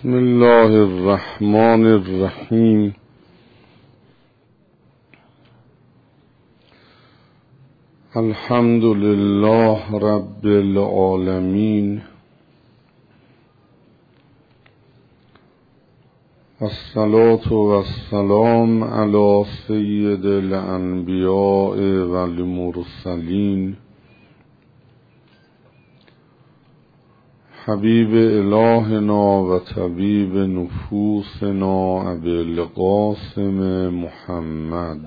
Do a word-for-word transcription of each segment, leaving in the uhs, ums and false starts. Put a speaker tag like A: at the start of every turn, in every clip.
A: بسم الله الرحمن الرحیم. الحمد لله رب العالمین، الصلاة والسلام علی سید الانبیاء والمرسلین، حبیب الهنا و طبیب نفوسنا ابی القاسم محمد.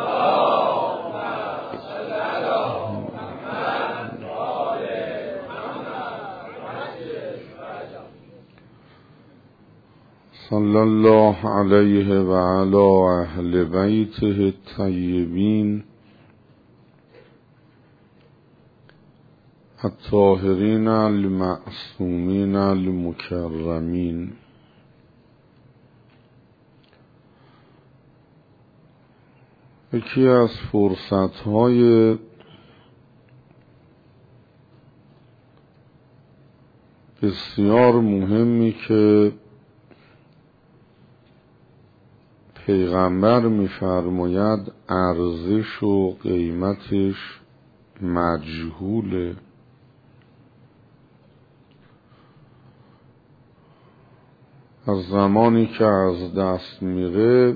A: صلی الله علیه و علی اهل بیته الطیبین الطاهرین المعصومین المکرمین. یکی از فرصت‌های بسیار مهمی که پیغمبر می‌فرماید ارزش و قیمتش مجهوله، از زمانی که از دست میره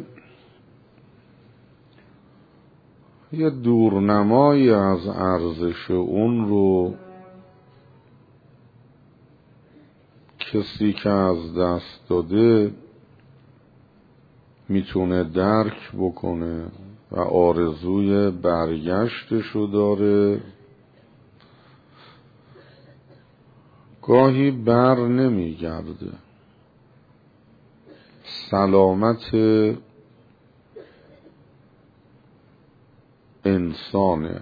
A: یه دورنمایی از ارزش اون رو کسی که از دست داده میتونه درک بکنه و آرزوی برگشتشو داره. گاهی بر نمیگرده. سلامت انسانه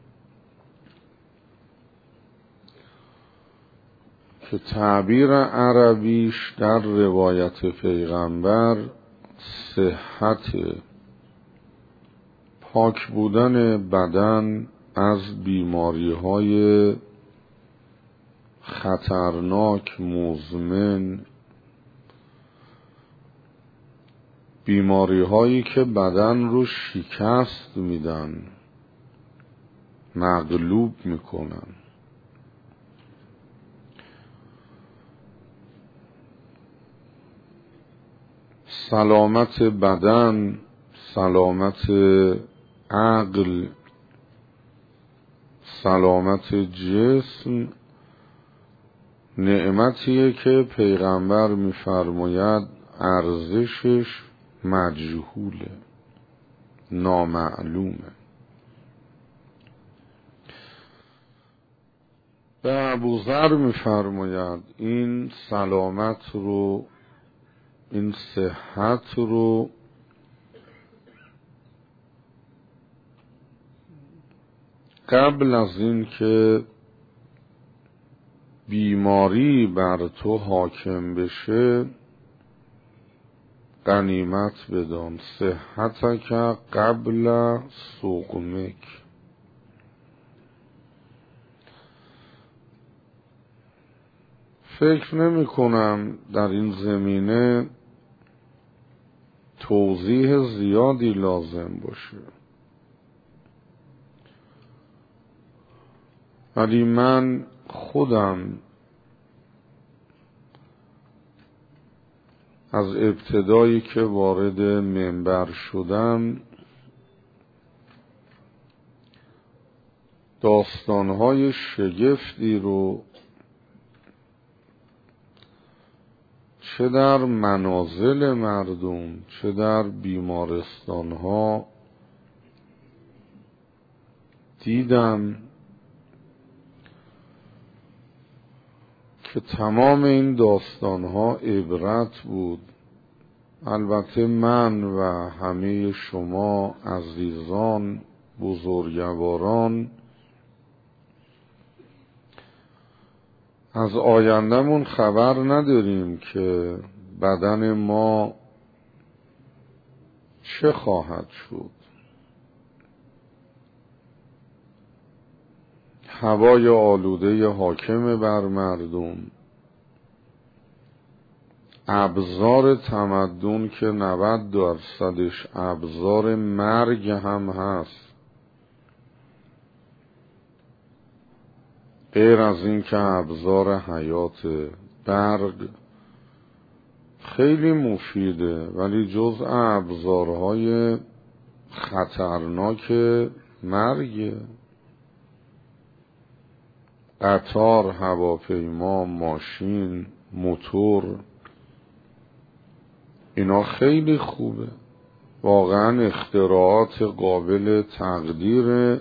A: که تعبیر عربیش در روایت پیغمبر صحت، پاک بودن بدن از بیماری های خطرناک مزمن، بیماری هایی که بدن رو شکست میدن، مغلوب میکنن. سلامت بدن، سلامت عقل، سلامت جسم نعمتیه که پیغمبر میفرماید ارزشش مجهوله، نامعلومه. به ابوذر میفرماید این سلامت رو، این صحت رو قبل از این که بیماری بر تو حاکم بشه غنیمت بدان. صحتک قبل سقمک. فکر نمی کنم در این زمینه توضیح زیادی لازم باشه، ولی من خودم از ابتدایی که وارد منبر شدم داستانهای شگفتی رو چه در منازل مردم چه در بیمارستانها دیدم که تمام این داستانها عبرت بود. البته من و همه شما عزیزان بزرگواران از آینده‌مون خبر نداریم که بدن ما چه خواهد شد. هوای آلوده حاکم بر مردم، ابزار تمدن که نود درصدش ابزار مرگ هم هست، غیر از این که ابزار حیات. برق خیلی مفیده ولی جزء ابزارهای خطرناک مرگ. قطار، هواپیما، ماشین، موتور، اینا خیلی خوبه، واقعا اختراعات قابل تقدیره،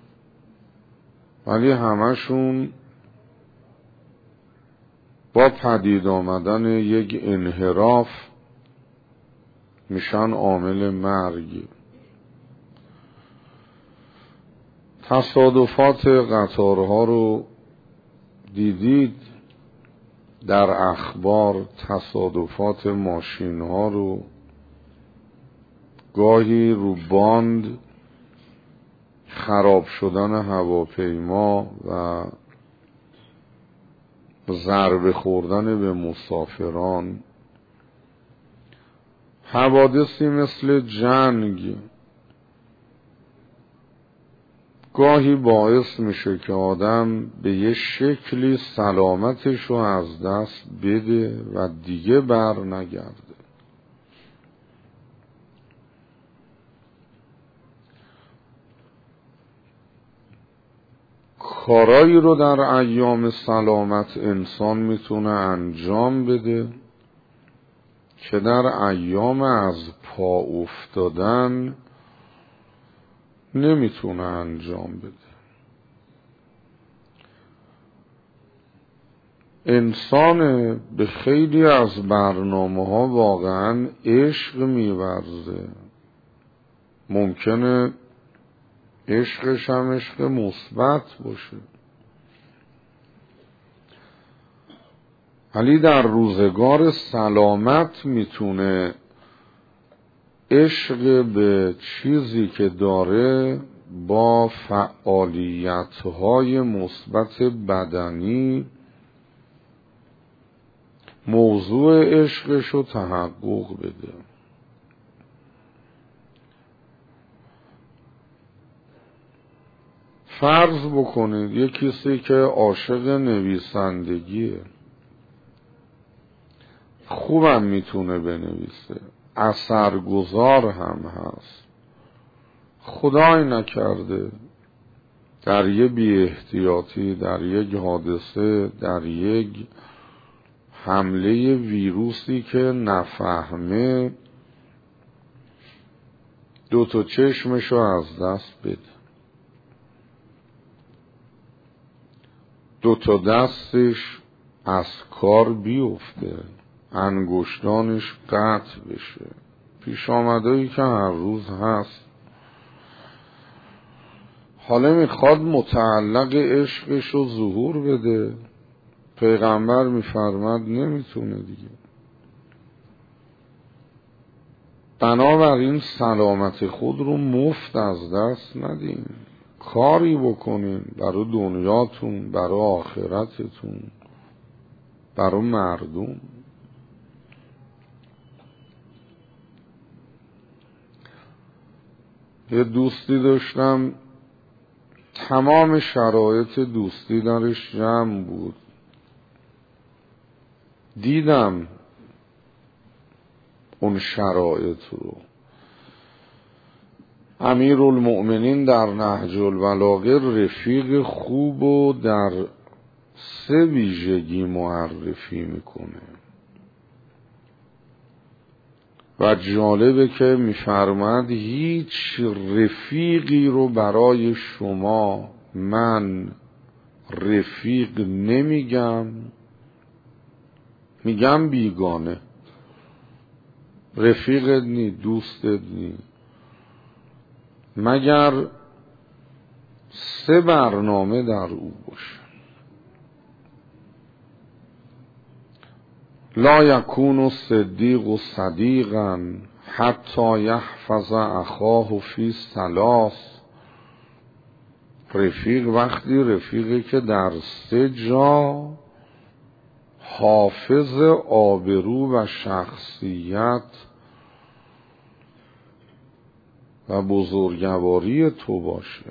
A: ولی همشون با پدید آمدن یک انحراف میشن عامل مرگ. تصادفات قطارها رو دیدید در اخبار، تصادفات ماشین ها رو، گاهی رو باند خراب شدن هواپیما و ضربه خوردن به مسافران، حوادثی مثل جنگ گاهی باعث میشه که آدم به یه شکلی سلامتش رو از دست بده و دیگه بر نگرده. کارایی رو در ایام سلامت انسان میتونه انجام بده که در ایام از پا افتادن نمیتونه انجام بده. انسان به خیلی از برنامه ها واقعا عشق میورزه، ممکنه عشقش هم عشق مثبت باشه، ولی در روزگار سلامت میتونه عشق به چیزی که داره با فعالیت‌های مثبت بدنی موضوع عشقش رو تحقق بده. فرض بکنید یک کسی که عاشق نویسندگیه، خوبم میتونه بنویسه، اثرگذار هم هست، خدای نکرده در یه بی احتیاطی، در یک حادثه، در یک حمله ویروسی که نفهمه دو تا چشمشو از دست بده، دو تا دستش از کار بیفته، انگشتانش قطع بشه، پیش آمده‌ای که هر روز هست. حالا میخواد متعلق عشقش رو ظهور بده، پیغمبر میفرماد نمیتونه دیگه. بنابراین سلامت خود رو مفت از دست ندین، کاری بکنین برای دنیاتون، برای آخرتتون، برای مردم. یه دوستی داشتم تمام شرایط دوستی درش جمع بود، دیدم اون شرایط رو. امیرالمؤمنین در نهج البلاغه رفیق خوب و در سه ویژگی معرفی میکنه و جالبه که میفرماد هیچ رفیقی رو برای شما من رفیق نمیگم، میگم بیگانه، رفیقت نی، دوستت نی، مگر سه برنامه در او باشه. لا یکون الصدیق صدیقا حتی یحفظ اخاه فی ثلاث. رفیق وقتی رفیقی که در سه جا حافظ آبرو و شخصیت و بزرگواری تو باشه.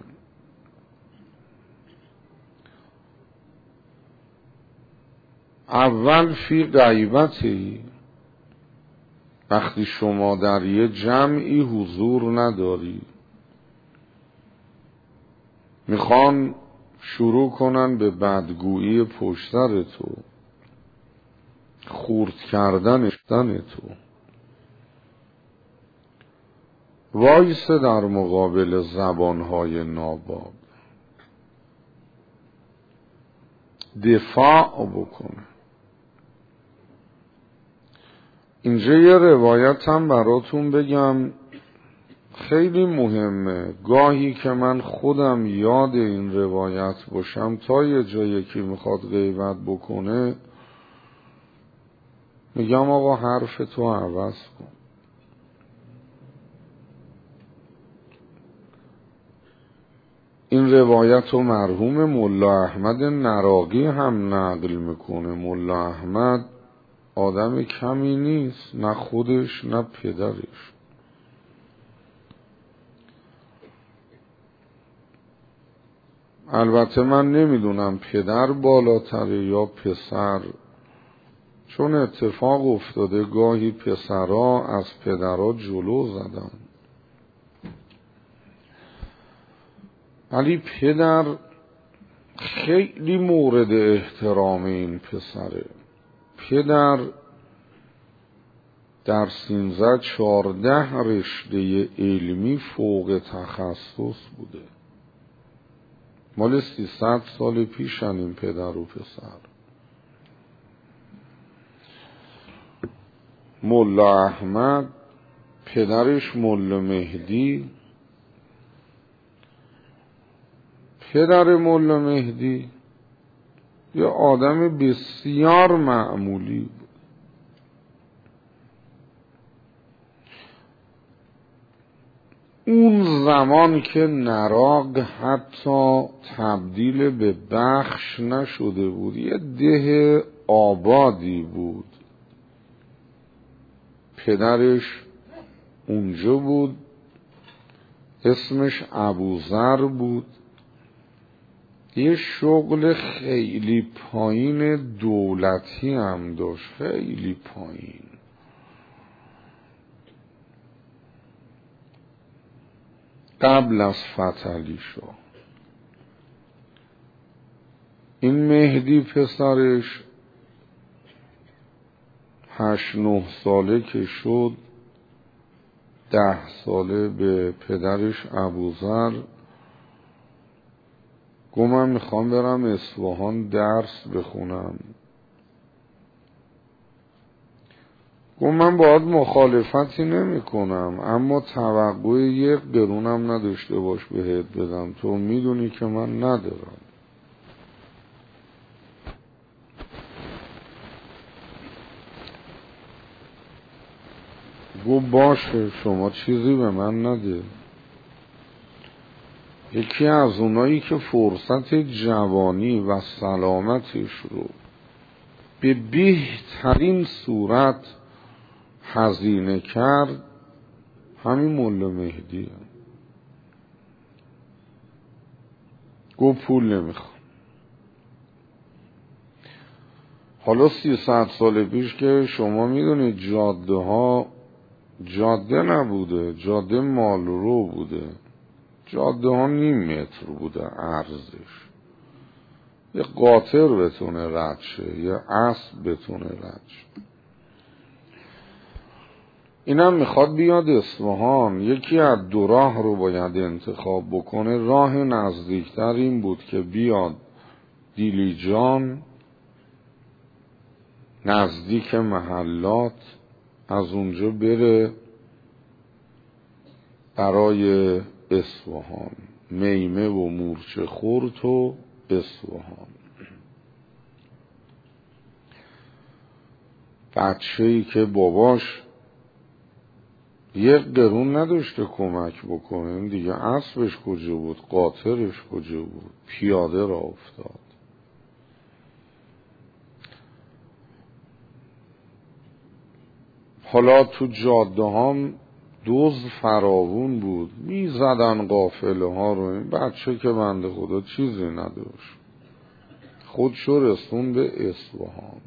A: اول فی غیبتی، وقتی شما در یه جمعی حضور نداری، میخوان شروع کنن به بدگویی پشت سر تو، خورد کردن تو، وایسه در مقابل زبانهای ناباب، دفاع بکنه. اینجا یه روایت هم براتون بگم خیلی مهمه، گاهی که من خودم یاد این روایت باشم تا یه جایی که میخواد غیبت بکنه میگم آقا حرف تو عوض کن. این روایت رو مرحوم ملا احمد نراقی هم نقل میکنه. ملا احمد آدم کمی نیست، نه خودش نه پدرش. البته من نمیدونم پدر بالاتره یا پسر، چون اتفاق افتاده گاهی پسرها از پدرها جلو زدن، ولی پدر خیلی مورد احترام این پسره. پدر در سینزده چارده رشته علمی فوق تخصص بوده. مال سیصد سال پیشن این پدر و پسر. ملا احمد، پدرش ملا مهدی. پدر ملا مهدی یه آدم بسیار معمولی بود. اون زمان که نراق حتی تبدیل به بخش نشده بود، یه ده آبادی بود. پدرش اونجا بود، اسمش ابوذر بود. یه شغل خیلی پایین دولتی هم داشت، خیلی پایین. قبل از فتح علی شاه. این مهدی پسرش هشت نه ساله که شد، ده ساله به پدرش ابوذر گفت من میخوام برم اصفهان درس بخونم. گفت من باید مخالفتی نمی کنم، اما توقع یک قرونم نداشته باش بهت بدم، تو میدونی که من ندارم. گفت باشه، شما چیزی به من نده. یکی از اونایی که فرصت جوانی و سلامتش رو به بهترین صورت هزینه کرد همین ملا مهدیه. گفت پول نمیخوام. حالا سیصد سال پیش که شما میدونید جاده ها جاده نبوده، جاده مالرو بوده. جاده ها نیم متر بوده عرضش. یه قاطر بتونه رد شه، یه اسب بتونه رد شه. اینم میخواد بیاد اصفهان، یکی از دو راه رو باید انتخاب بکنه. راه نزدیکتر این بود که بیاد دیلیجان نزدیک محلات، از اونجا بره برای اصفهان، میمه و مورچه خورد و اصفهان. بچه‌ای که باباش یک قرون نداشته کمک بکنه، این دیگه اسبش کجا بود، قاطرش کجا بود، پیاده را افتاد. حالا تو جاده هم دزد فراوون بود، می زدن قافله ها رو. این بچه که بنده خدا چیزی نداشت، خودشو رسون به اصفهان.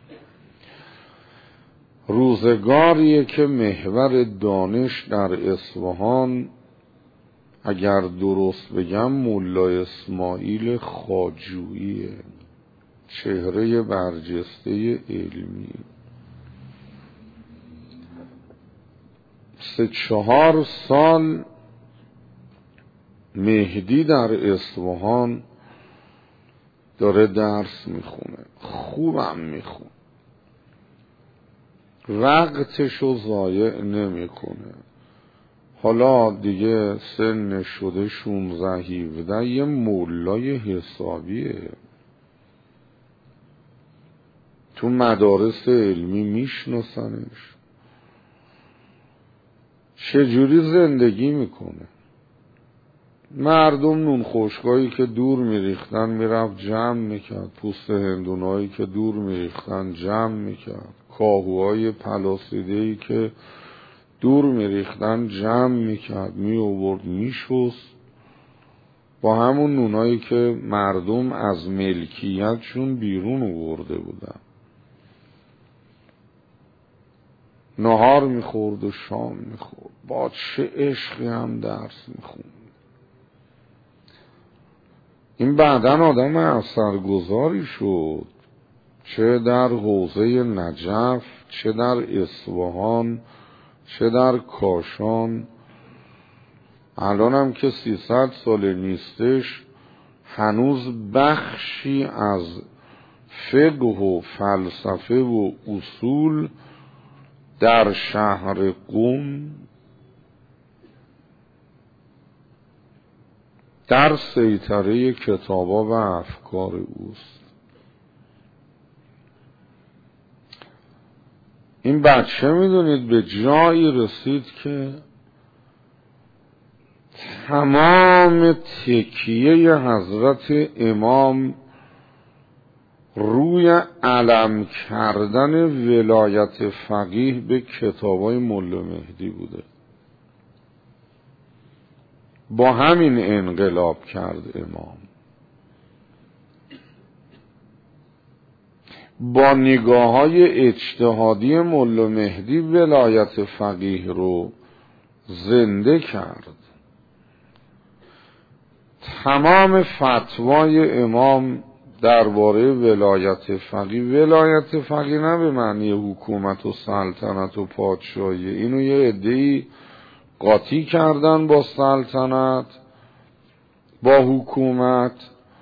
A: روزگاریه که محور دانش در اصفهان، اگر درست بگم، ملا اسماعیل خواجوییه، چهره برجسته علمی. سه چهار سال مهدی در اصفهان داره درس میخونه، خوبم میخونه، وقتشو ضایع نمیکنه. حالا دیگه سن شده شونزده هفده، یه مولای حسابیه، تو مدارس علمی میشناسنش. چجوری زندگی میکنه؟ مردم نون خشکایی که دور میریختن میرفت جمع میکرد، پوست هندونایی که دور میریختن جمع میکرد، کاهوهای پلاسیدهی که دور میریختن جمع میکرد، میآورد میشست، با همون نونایی که مردم از ملکیتشون بیرون آورده بودن نهار میخورد و شام میخورد، با چه عشقی هم درس میخوند. این بعدن آدم اثرگذاری شد، چه در حوزه نجف، چه در اصفهان، چه در کاشان. الان هم که سیصد سال نیستش، هنوز بخشی از فقه و فلسفه و اصول در شهر قم در سیطره کتابا و افکار اوست. این بچه میدونید به جایی رسید که تمام تکیه حضرت امام روی علم کردن ولایت فقیه به کتابای مولا مهدی بوده. با همین انقلاب کرد امام، با نگاه های اجتهادی مولا مهدی ولایت فقیه رو زنده کرد. تمام فتوای امام درباره ولایت فقیه، ولایت فقیه نه به معنی حکومت و سلطنت و پادشاهی، اینو یه عده‌ای قاطی کردن با سلطنت، با حکومت.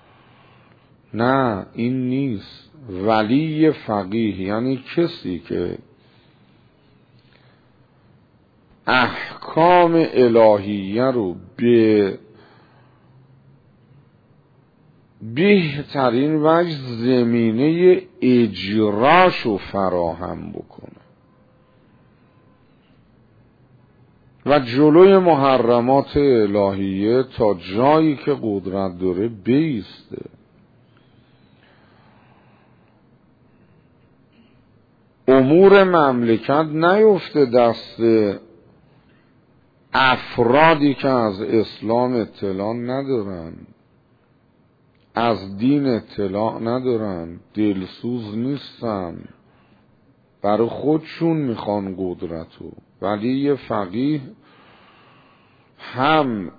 A: نه، این نیست. ولی فقیه یعنی کسی که احکام الهیه رو به بهترین وجه زمینه اجراشو فراهم بکنه و جلوی محرمات الهیه تا جایی که قدرت داره بیسته. امور مملکت نیفته دست افرادی که از اسلام اطلاع ندارن، از دین اطلاع ندارن، دلسوز نیستن، برای خودشون میخوان قدرتو. ولی یه فقیه هم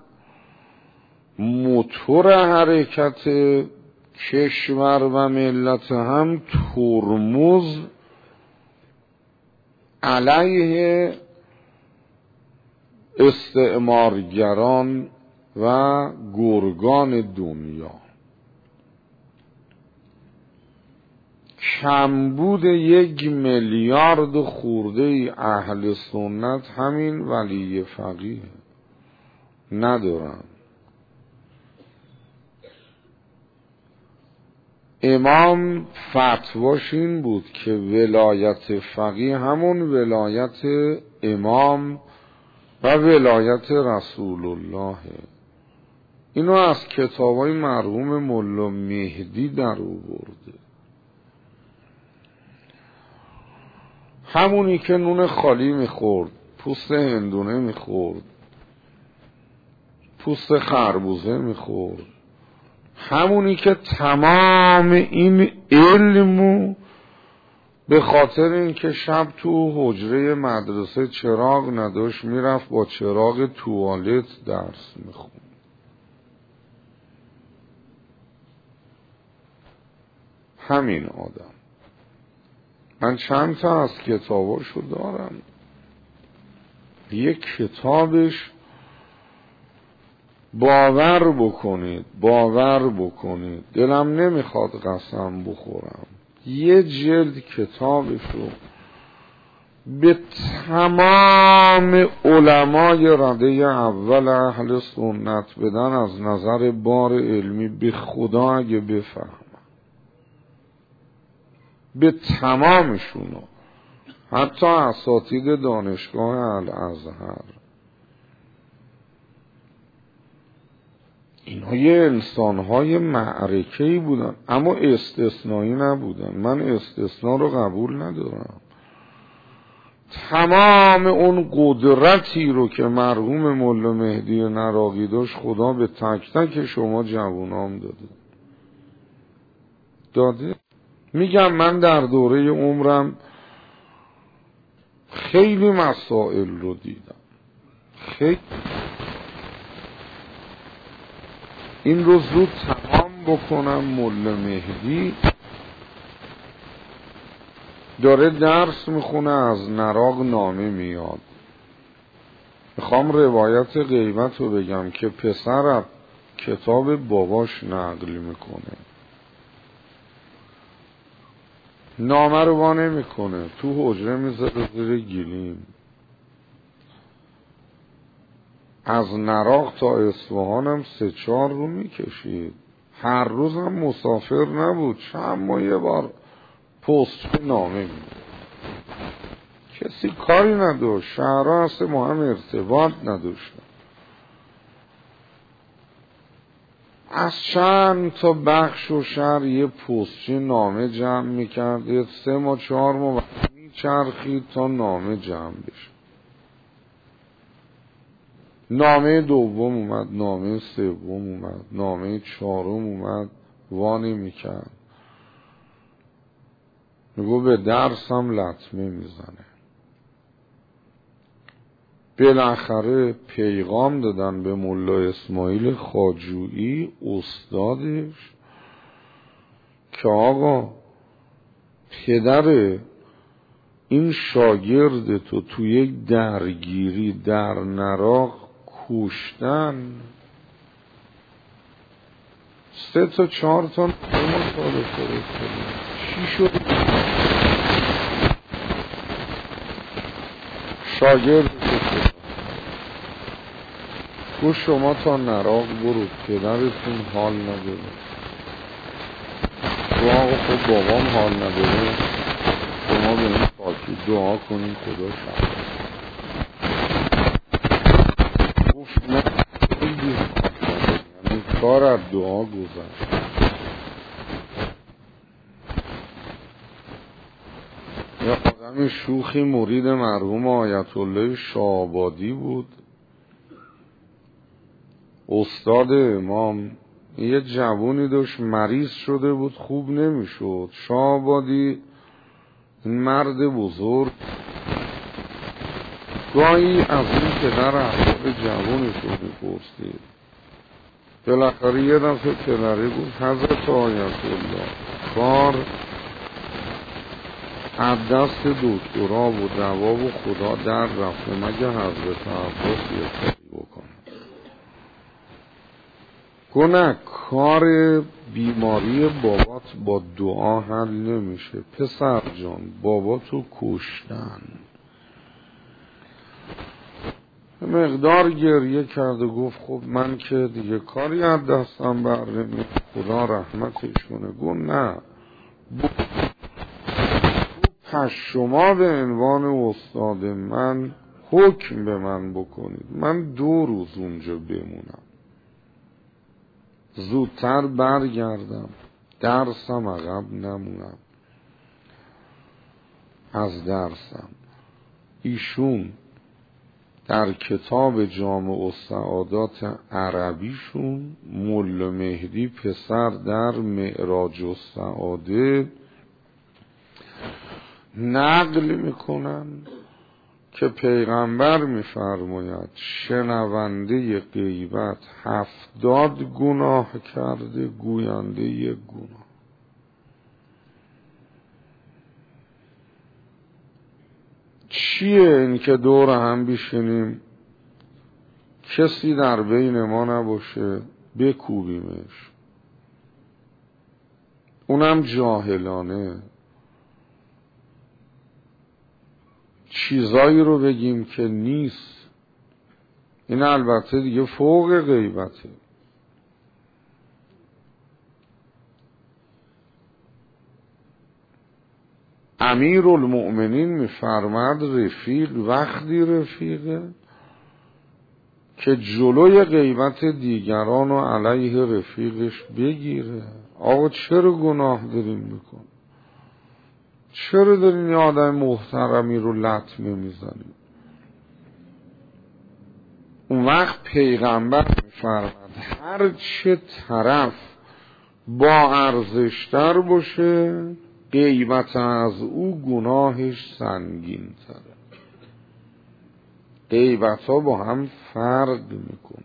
A: موتور حرکت کشور و ملت، هم ترمز علیه استعمارگران و گرگان دنیا. کمبود یک میلیارد خورده اهل سنت همین ولی فقیه ندارن. امام فتواش این بود که ولایت فقیه همون ولایت امام و ولایت رسول الله. اینو از کتابای مرحوم مولا مهدی در آورده. همونی که نون خالی میخورد، پوست هندونه میخورد، پوست خربوزه میخورد، همونی که تمام این علمو به خاطر اینکه شب تو حجره مدرسه چراغ نداشت میرفت با چراغ توالت درس میخوند. همین آدم. من چند تا از کتاباشو دارم. یک کتابش باور بکنید باور بکنید دلم نمیخواد قسم بخورم، یه جلد کتابشو به تمام علمای رده اول اهل سنت بدن از نظر بار علمی، به خدا اگه بفهمم به تمامشونو، حتی اساتید دانشگاه الازهر، اینها یه انسانهای معرکه‌ای بودن اما استثنایی نبودن. من استثناء رو قبول ندارم. تمام اون قدرتی رو که مرحوم مولا مهدی نراقی داشت خدا به تک تک شما جوانام داده داده میگم من در دوره عمرم خیلی مسائل رو دیدم. خیلی این رو زود تمام بکنم. مولا مهدی داره درس میخونه، از نراق نامه میاد. میخوام روایت غیبت رو بگم که پسر کتاب باباش نقل میکنه. نامه رو وا نمیکنه، تو حجره میذاره زیر گلیم. از نراق تا اصفهان هم سه چهار رو میکشید. هر روز هم مسافر نبود، چند ماه یه بار پست نامه میده. کسی کاری نداشت، شهرها هسته ما هم ارتباط نداشتن. از چند تا بخش و شهر یه پستچی نامه جمع میکرد، سه ما چهار ما میچرخید تا نامه جمع بشه. نامه دوم اومد، نامه سوم اومد، نامه چهارم اومد، وانی میکرد. میگو به درس هم لطمه میزنه. بالاخره پیغام دادن به مولا اسماعیل خواجویی استادش که آقا پدر این شاگرد تو توی یک درگیری در نراق کشتن. سه تا چهار تا مطالعه فرستادن. چی شد؟ شاگرد گو شما تا نراق برو، پدرتون حال نداره. گو آقا خود بابام حال نداره، شما به این پاکی دعا کنین خدا شد. گفت نه خیلی یعنی کار از دعا گذشت. یه آدم شوخی مرید مرحوم آیت الله شاه‌آبادی بود، استاد امام. یه جوونی داشت مریض شده بود، خوب نمیشد. شاه‌آبادی مرد بزرگ گاهی از این پدر احوال جوونش رو میپرسید. بالاخره یه دفعه پدره گفت حضرت آیت الله کار از دست دکترا و دوا و خدا در رفته، مگه حضرت عباس یه کاری بکنه. گونه کار بیماری بابات با دعا حل نمیشه. پسر جان بابا تو کشتن. مقدار گریه کرد و گفت خب من که دیگه کاری از دستم بر نمیاد، خدا رحمتش کنه. گفت نه، پس شما به عنوان استاد من حکم به من بکنید، من دو روز اونجا بمونم، زودتر برگردم، درسم عقب نمونم. از درسم. ایشون در کتاب جامع السعادات عربیشون ملا مهدی پسر در معراج السعاده نقل میکنن که پیغمبر میفرماید شنونده غیبت هفتاد گناه کرده، گوینده یک گناه. چیه این که دور هم بشینیم کسی در بین ما نباشه بکوبیمش، اونم جاهلانه، چیزایی رو بگیم که نیست؟ این البته دیگه فوق غیبته. امیر المؤمنین میفرماد رفیق وقتی رفیقه که جلوی غیبت دیگران و علیه رفیقش بگیره. آقا چرا گناه داریم میکن؟ چرا دارین یه آدم محترمی رو لطمه میزنیم؟ اون وقت پیغمبر میفرماد هر چه طرف با ارزشتر باشه غیبت از او گناهش سنگین تره. غیبت ها با هم فرق میکن.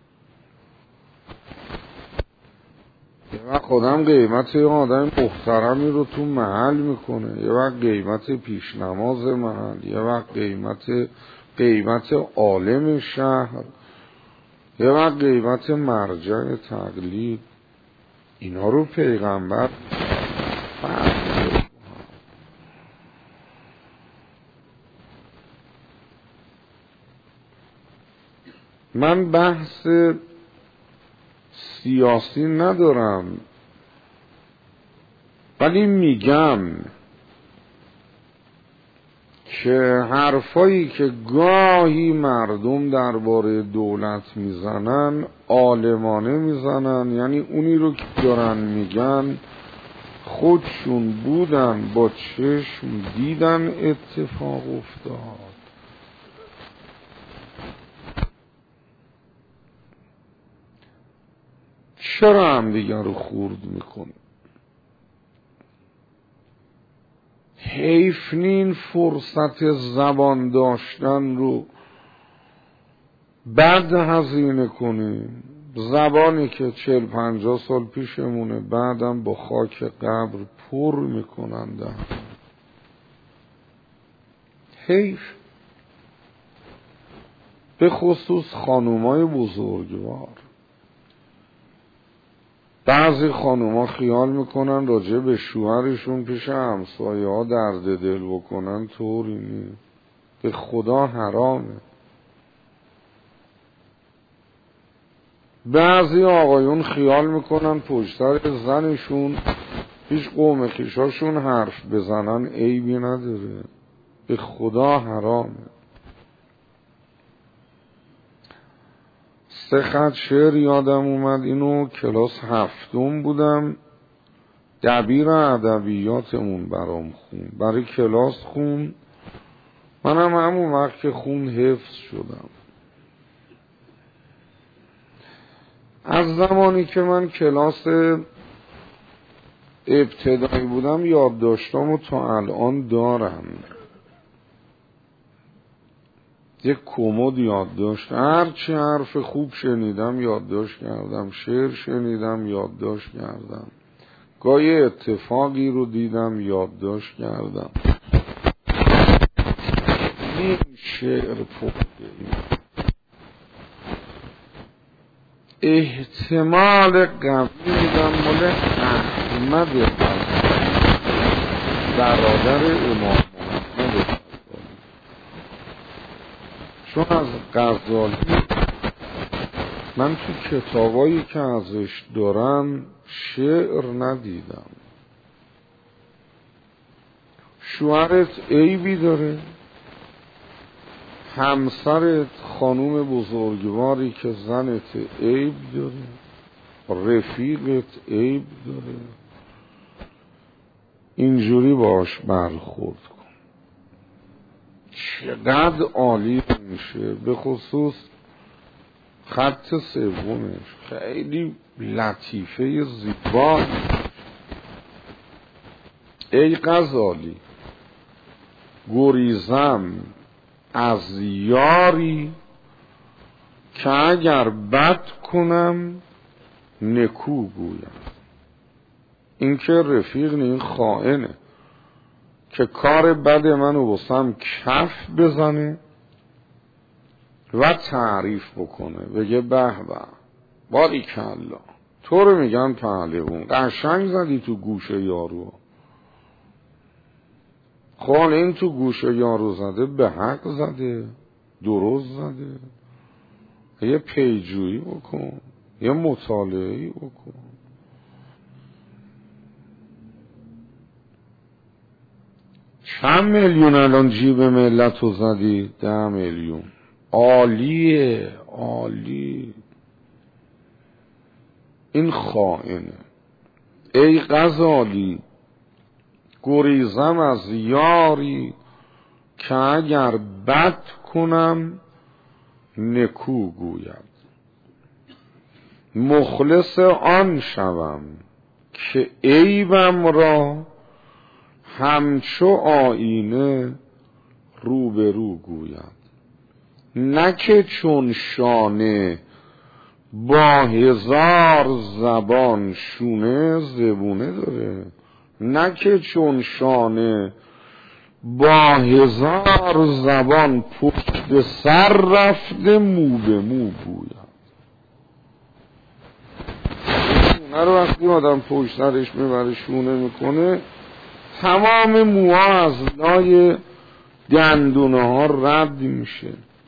A: یه وقت آدم غیبت یه آدم محترمی رو تو محل میکنه، یه وقت غیبت پیش نماز محل، یه وقت غیبت غیبت عالم شهر، یه وقت غیبت مرجع تقلید. اینا رو پیغمبر فرق. من بحث سیاسی ندارم، ولی میگم که حرفایی که گاهی مردم درباره دولت میزنن عالمانه میزنن، یعنی اونی رو که دارن میگن خودشون بودن با چشم دیدن اتفاق افتاد. چرا هم دیگر رو خورد میکنه؟ حیف نین فرصت زبان داشتن رو بد هزینه کنیم. زبانی که چل پنجاه سال پیشمونه بعدم با خاک قبر پر میکنن ده. حیف. به خصوص خانومای بزرگوار. بعضی خانوما خیال میکنن راجع به شوهرشون پیش همسایه ها درد دل بکنن، طوری نیست. به خدا حرامه. بعضی آقایون خیال میکنن پشت سر زنشون پیش قوم خویشاشون حرف بزنن عیبی نداره. به خدا حرامه. سه خط شعر یادم اومد، اینو کلاس هفتم بودم، دبیر ادبیاتمون برام خون، برای کلاس خون. منم همون وقت که خون حفظ شدم. از زمانی که من کلاس ابتدایی بودم یادداشتامو تا الان دارم. یک کمد یادداشت، هر چه حرف خوب شنیدم یادداشت کردم، شعر شنیدم یادداشت کردم، گاهی اتفاقی رو دیدم یادداشت کردم. این شعر پخته احتمال قوی میدم مال احمد برادر امام محمد، چون از غزالی من تو کتابایی که ازش دارم شعر ندیدم. شوهرت عیبی داره، همسرت خانوم بزرگواری که زنت عیب داره، رفیقت عیب داره، اینجوری باش برخورد کن. چقدر عالی میشه، به خصوص خط سومش خیلی لطیفه زیبا. ای غزالی گریزم از یاری که اگر بد کنم نکو گویم. این که رفیق نی، این خائنه که کار بد منو بسم کف بزنه و تعریف بکنه، بگه به به باریکالله تو رو میگن پهلوون، قشنگ زدی تو گوش یارو. خان این تو گوش یارو زده، به حق زده، درست زده. یه پیجویی بکن، یه مطالعه‌ای بکن. چند میلیون الان جیب ملت رو زدی؟ ده میلیون. عالیه، عالی. این خائنه. ای غزالی گریزم از یاری که اگر بد کنم نکو گوید. مخلص آن شوم که عیبم را همچو آینه روبرو گوید. نه که چون شانه با هزار زبان شونه زبونه داره، نه که چون شانه با هزار زبان پشت سر رفته مو به مو گوید. شونه رو وقتی آدم پشت سرش میبره شونه میکنه، تمام موها از لای دندونه ها رد میشه.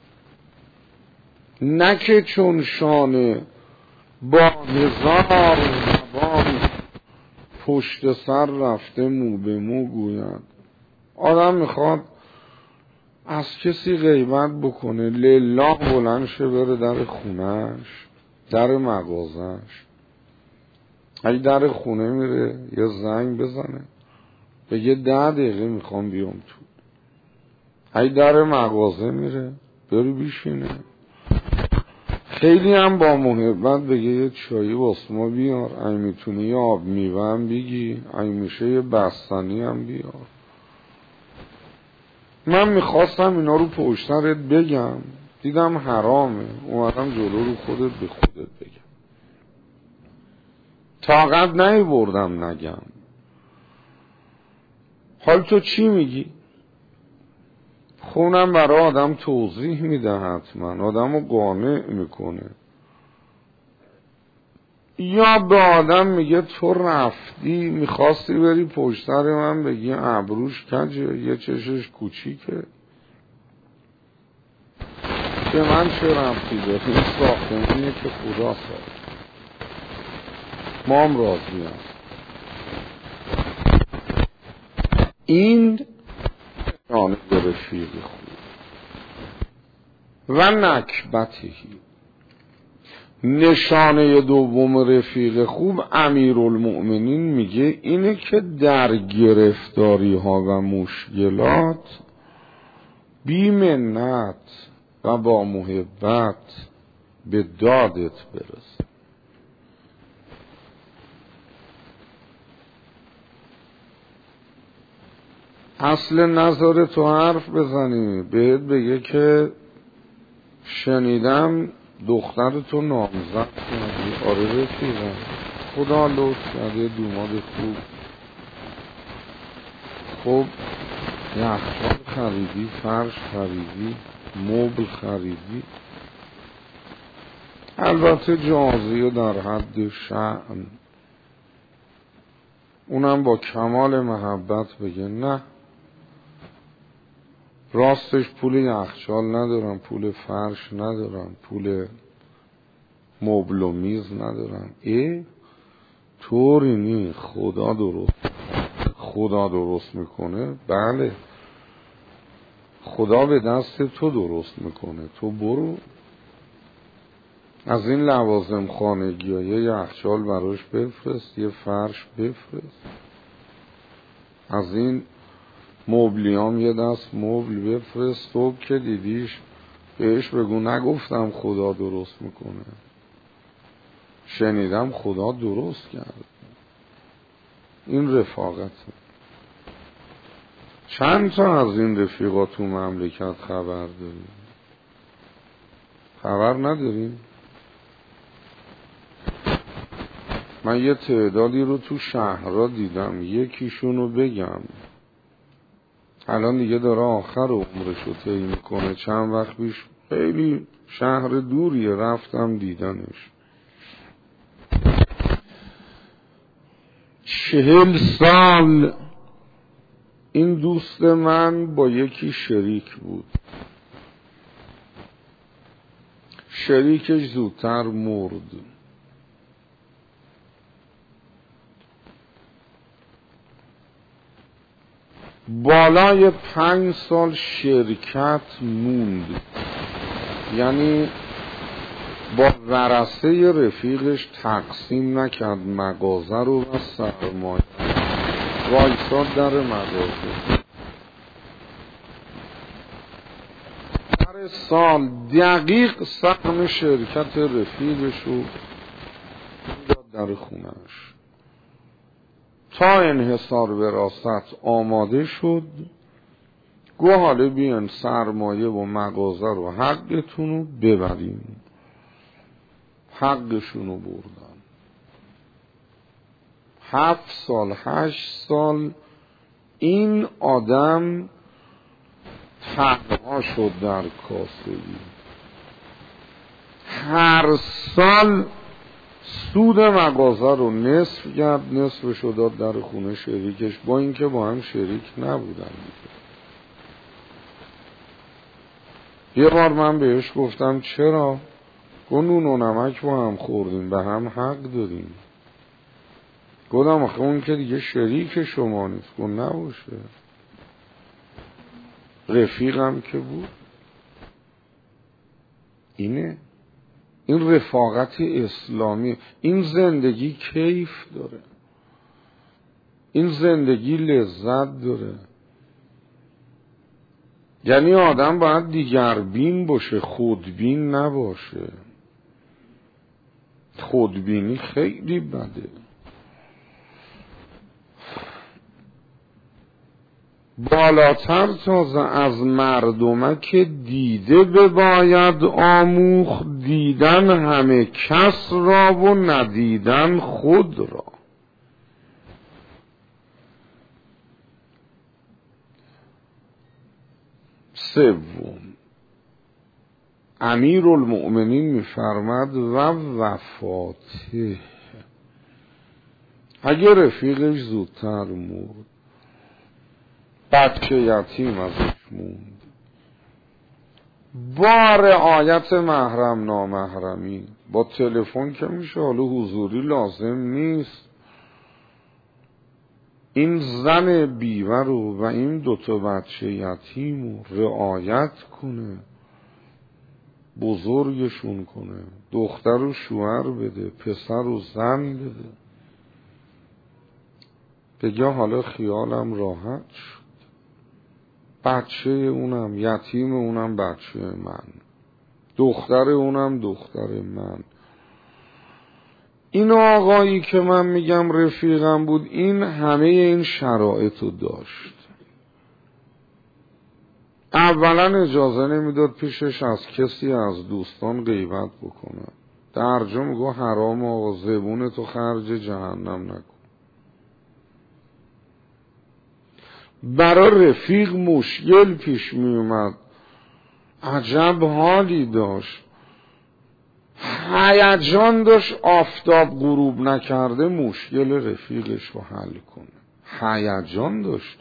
A: نه که چون شانه با هزار زبان پشت سر رفته مو به مو گوید. آدم میخواد از کسی غیبت بکنه، لله بلند شه بره در خونهش، در مغازش. اگه در خونه میره یه زنگ بزنه بگه ده دقیقه میخوام بیام تو. اگه در مغازه میره بری بیشینه. خیلی هم با محبت بگه یه چایی واسه ما بیار، اگه میتونی یه آب میوه هم بگی، اگه میشه یه بستنی هم بیار. من میخواستم اینا رو پشترت بگم، دیدم حرامه، اومدم جلو رو خودت به خودت بگم. طاقت نهی بردم نگم. حال تو چی میگی؟ خونم برای آدم توضیح میده، حتما آدم رو قانع میکنه. یا به آدم میگه تو رفتی میخواستی بری پشت سر من بگی ابروش کجه، یه چشش کوچیکه، به من چه رفتی داره؟ این ساختمونیه که خدا ساخت، ما هم راضی هم. این نشانه رفیق خوب و نکبتهی. نشانه دوم رفیق خوب امیرالمؤمنین میگه اینه که در گرفتاری ها و مشکلات بی منت و با محبت به دادت برسه. اصل نظر تو حرف بزنی بهت بگه که شنیدم دختر تو نامزد کردی. آره رفیقم، خدا لطف کرده دوماد خوب. خب یخچال خریدی، فرش خریدی، مبل خریدی، البته جازیه در حد شأن. اونم با کمال محبت بگه نه راستش پول یخچال ندارم، پول فرش ندارم، پول مبل و میز ندارم. ای طوری نی، خدا درست خدا درست میکنه. بله خدا به دست تو درست میکنه، تو برو از این لوازم خانگی ها یه یخچال براش بفرست، یه فرش بفرست، از این مبلیام یه دست مبل بفرست، صبح که دیدیش بهش بگو نگفتم خدا درست میکنه، شنیدم خدا درست کرد. این رفاقته. چند تا از این رفیقا تو مملکت خبر داریم؟ خبر نداریم؟ من یه تعدادی رو تو شهرها دیدم، یکیشونو بگم الان دیگه داره آخر عمرشو طی میکنه، چند وقت پیش خیلی شهر دوریه رفتم دیدنش. چهل سال این دوست من با یکی شریک بود، شریکش زودتر مرد. بالای پنج سال شرکت موند، یعنی با ورثه رفیقش تقسیم نکرد مغازه رو و سرمایه، وایساد در مغازه. هر سال دقیق سهم شرکت رفیقش رو داد در خونش. تا انحصار وراثت آماده شد، گو حالا بیان سرمایه و مغازه رو حقتون رو ببریم. حقشون رو بردن. هفت سال هشت سال این آدم تنها شد در کاسبی. هر سال سود مغازه رو نصف کرد، نصفش رو داد در خونه شریکش، با اینکه با هم شریک نبودن. یه بار من بهش گفتم چرا؟ گفت نون و نمک با هم خوردیم، به هم حق داریم. گفتم آخه اون که دیگه شریک شما نیست. گفت نباشه، رفیقم که بود. اینه این رفاقت اسلامی. این زندگی کیف داره، این زندگی لذت داره. یعنی آدم باید دیگربین باشه، خودبین نباشه. خودبینی خیلی بده. بالاتر تازه از مردمک دیده بباید آموخت، دیدن همه کس را و ندیدن خود را. سوم، امیر المؤمنین میفرماد و وفاته، اگه رفیقش زودتر مرد، بچه یتیم ازش موند، با رعایت محرم نامحرمی، با تلفن که میشه، حالا حضوری لازم نیست، این زن بیوه رو و این دوتا بچه یتیم رو رعایت کنه، بزرگشون کنه، دختر و شوهر بده، پسر و زن بده، بگه حالا خیالم راحت شد، بچه اونم یتیم، اونم بچه من، دختر اونم دختر من. این آقایی که من میگم رفیقم بود، این همه این شرایط رو داشت. اولا اجازه نمیداد پیشش از کسی از دوستان غیبت بکنه. در جا میگو حرام آقا، زبون تو خرج جهنم نکن. برای رفیق مشکل پیش میومد، عجب حالی داشت، هیجان داشت آفتاب غروب نکرده مشکل رفیقش رو حل کنه. هیجان داشت.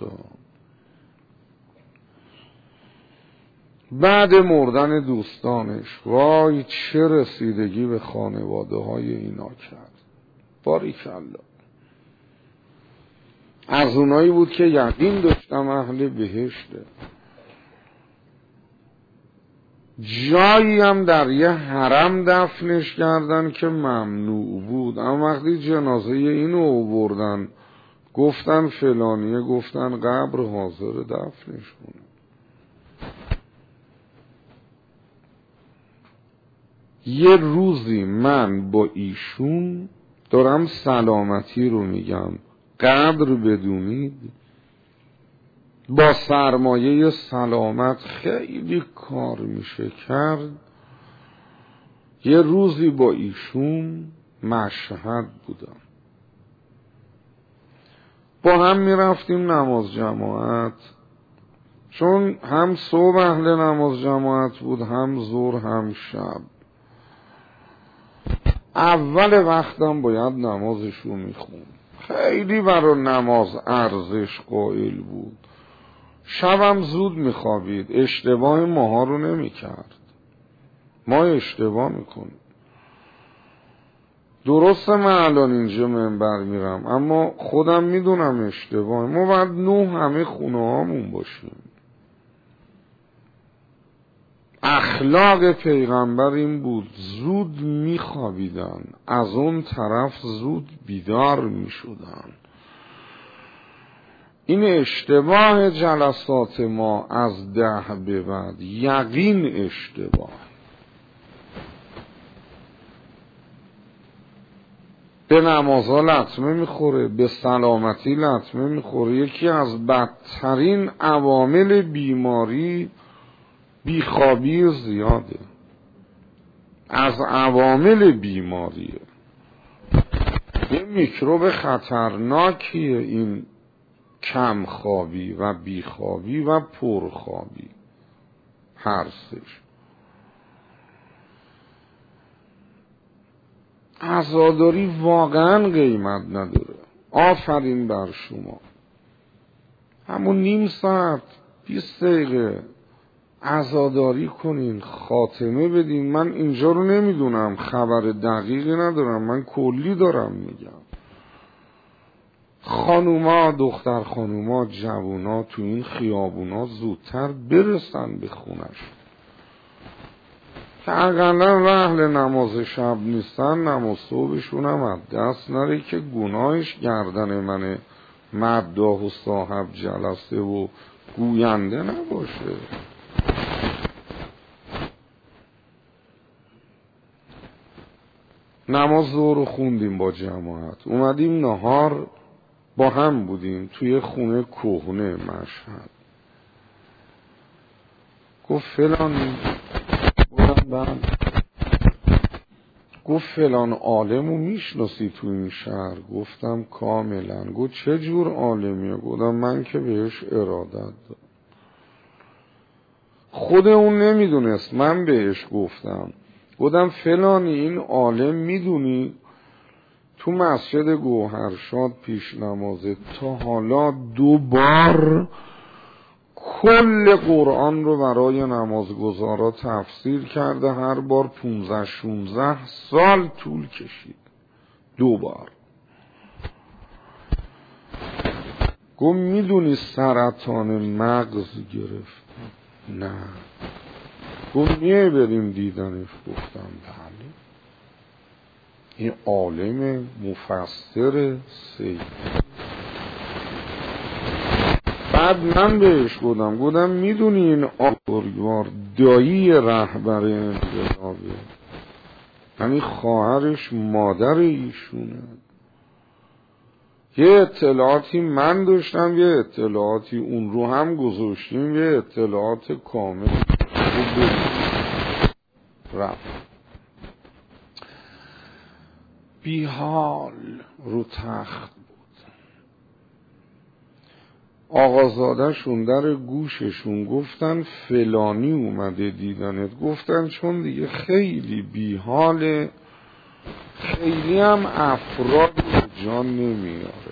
A: بعد مردن دوستانش وای چه رسیدگی به خانواده های اینا کرد. باریکالله. از اونایی بود که یقین داشتم اهل بهشته. جایی هم در یه حرم دفنش کردن که ممنوع بود، اما وقتی جنازه اینو آوردن گفتن فلانیه، گفتن قبر حاضر دفنش کنه. یه روزی من با ایشون دارم سلامتی رو میگم، قدر بدونید با سرمایه سلامت خیلی کار میشه کرد. یه روزی با ایشون مشهد بودم، با هم میرفتیم نماز جماعت، چون هم صبح اهل نماز جماعت بود، هم ظهر هم شب. اول وقتم باید نمازشو میخوند، خیلی برای نماز ارزش قائل بود. شبم زود میخوابید، اشتباه ماها رو نمیکرد. ما اشتباه میکنیم. درسته من الان اینجا منبر میرم، اما خودم میدونم اشتباه. ما باید نه همه خونه هامون باشیم. اخلاق پیغمبر این بود، زود میخوابیدن، از اون طرف زود بیدار میشدن. این اشتباه جلسات ما از ده به بعد، یقین اشتباه. به نمازها لطمه میخوره، به سلامتی لطمه میخوره. یکی از بدترین عوامل بیماری بیخوابی زیاده، از عوامل بیماریه. یه میکروب خطرناکیه این کمخوابی و بیخوابی و پرخوابی، هر سش. عزاداری واقعا قیمت نداره. آفرین بر شما. همون نیم ساعت بیست دقیقه عزاداری کنین، خاتمه بدین. من اینجا رو نمیدونم، خبر دقیقی ندارم، من کلی دارم میگم. خانوما، دختر خانوما، جوونا تو این خیابونا زودتر برسن به خونش، که اقلا اهل نماز شب نیستن، نماز صبحشون هم از دست نره، که گناهش گردن من مداح و صاحب جلسه و گوینده نباشه. نماز ظهر رو خوندیم با جماعت، اومدیم نهار با هم بودیم توی خونه کهنه مشهد. گفت فلان بودم گفت فلان عالمو میشناسی تو این شهر؟ گفتم کاملا. گفت چه جور عالمیه؟ گفتم من که بهش ارادت دارم. خود اون نمیدونست، من بهش گفتم. گفتم فلانی این عالم میدونی تو مسجد گوهرشاد پیش نمازه تا حالا دو بار کل قرآن رو برای نمازگزارا تفسیر کرده، هر بار پونزده شونزده سال طول کشید، دو بار. گفت میدونی سرطان مغز گرفت؟ نه. گفت میه بریم دیدنش؟ گفتم بله. این عالم مفسر سید. بعد من بهش گفتم گفتم میدونی این آبرگوار دایی رهبر انقلابه، یعنی خواهرش مادر ایشونه. یه اطلاعاتی من داشتم، یه اطلاعاتی اون رو هم گذاشتیم، یه اطلاعات کامل رفت. بیحال رو تخت بود. آقازاده شون در گوششون گفتن فلانی اومده دیدنت. گفتن چون دیگه خیلی بیحاله، خیلی هم افراد جان نمیاره.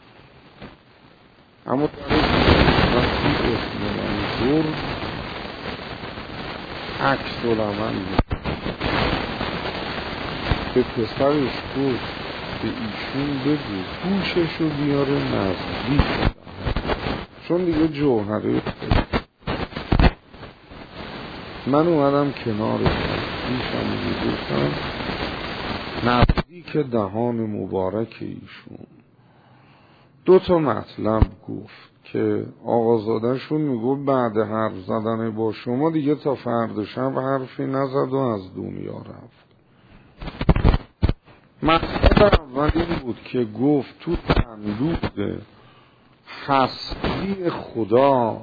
A: اما در وقتی اسم منظور عکس العمل به پسرش گفت به ایشون بگو گوششو بیاره نزدیک، چون دیگه جوهره. من اومدم کنار گوشم رو گفتم نزدیک دهان مبارک ایشون. دو تا مطلب گفت که آقازادهشون میگفت بعد حرف زدن با شما دیگه تا فردا شب حرفی نزد و از دنیا رفت. مطلب اول این بود که گفت تو صندوق هستی خدا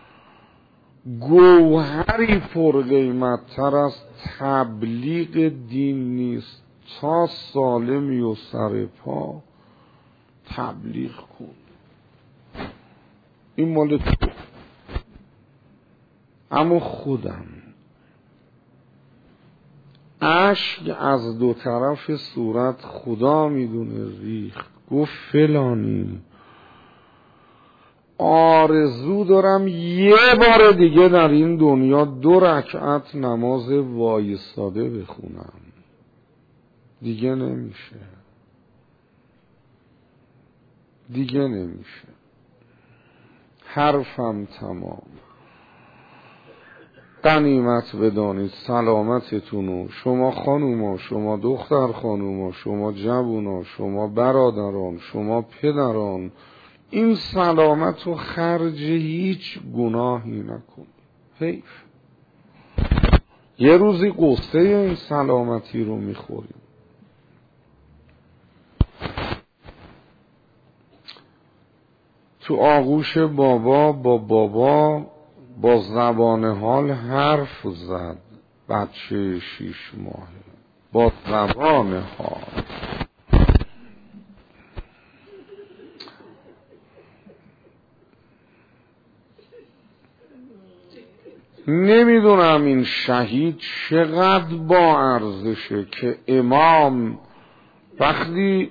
A: گوهری پرقیمت تر از تبلیغ دین نیست. تا سالمی و سر پا تبلیغ کن. این مال تو. اما خودم اشک از دو طرف صورت خدا میدونه ریخت. گفت فلانی آرزو دارم یه بار دیگه در این دنیا دو رکعت نماز وایساده بخونم. دیگه نمیشه، دیگه نمیشه. حرفم تمام. غنیمت بدانید سلامتتونو، شما خانوما، شما دختر خانوما، شما جوونا، شما برادران، شما پدران، این سلامت رو خرج هیچ گناهی نکن. حیف یه روزی قصه این سلامتی رو میخوریم. تو آغوش بابا با بابا با زبان حال حرف زد. بچه شیش ماهه با زبان حال. نمیدونم این شهید چقدر با ارزشه که امام وقتی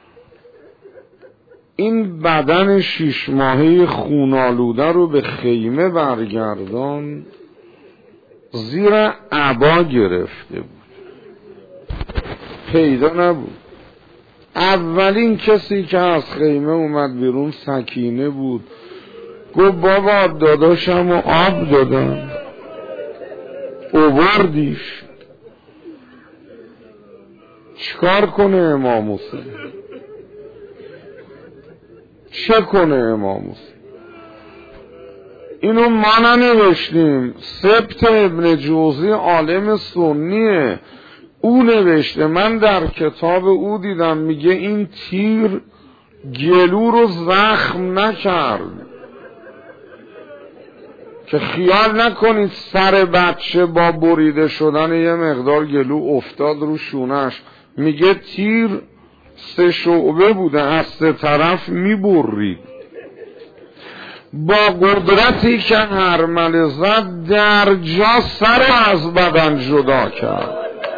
A: این بدن شیش ماهه خونالوده رو به خیمه برگردان، زیر عبا گرفته بود، پیدا نبود. اولین کسی که از خیمه اومد بیرون سکینه بود. گفت بابا داداشم رو آب دادم، اووردیش، چکار کنه امام حسین؟ چه کنه امام حسین؟ اینو ما ننوشتیم، سبت ابن جوزی عالم سنیه، او نوشته. من در کتاب او دیدم میگه این تیر گلو رو زخم نکرد، که خیال نکنید سر بچه با بریده شدن یه مقدار گلو افتاد رو شونش. میگه تیر سه شعبه بوده، از سه طرف میبرید. با قدرتی که هرمله زد در جا سر از بدن جدا کرد.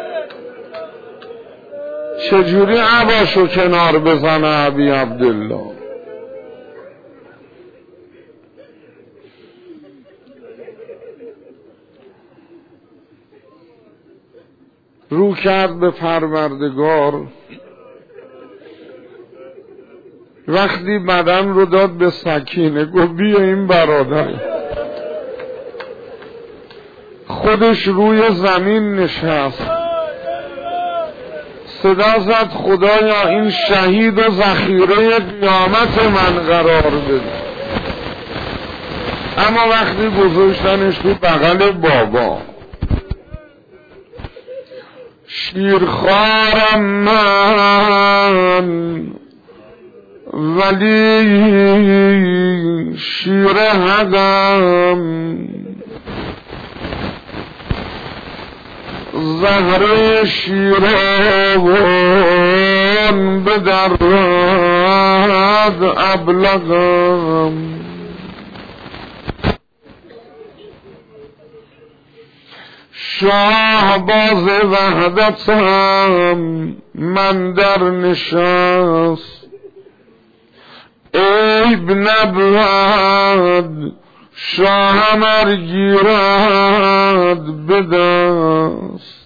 A: چجوری عباشو کنار بزنه ابی عبدالله؟ رو کرد به پروردگار. وقتی بدن رو داد به سکینه، گفت بیا این برادر. خودش روی زمین نشست، صدا زد خدایا این شهید و ذخیره قیامت من قرار بده. اما وقتی گذاشتنش تو بغل بابا، شیرخوارم من ولی شیر حقم، زهر شیران بدرد ابلغم. شاه باز وحدتم من در نشست، عیب نبود شاه مرگیرد بدست.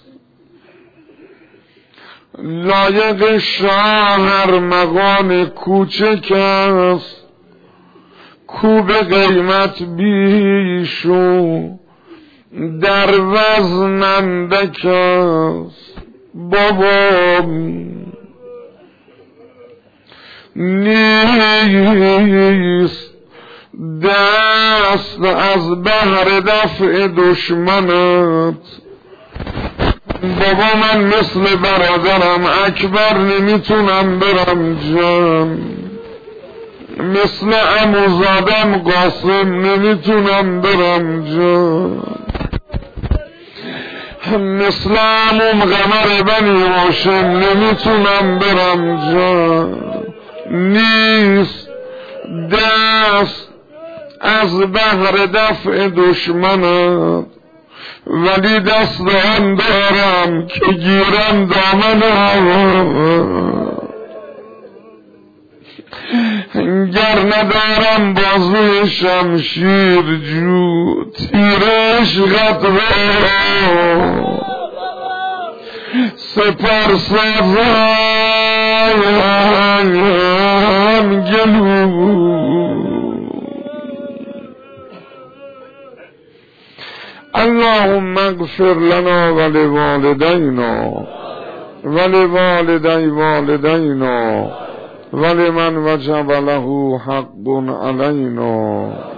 A: لایق شاه هر مقام کوچک است، کو به قیمت بیشو در وزن اندک است. بابا نیست دست از بهر دفع دشمنت. بابا من مثل برادرم اکبر نمیتونم برم جان، مثل عموزادم قاسم نمیتونم برم جان، مثل عموم قمر بنی هاشم نمیتونم برم جان. نیست دست از بهر دفع دشمنت، ولی دست هم دارم که گیرم دامن گر ندارم بازوی شمشیر جو تیر عشقت را سپر سازم گلو. اللهم اغفر لنا ولوالدینا ولوالدی والدینا ولمن وجب له حق علینا.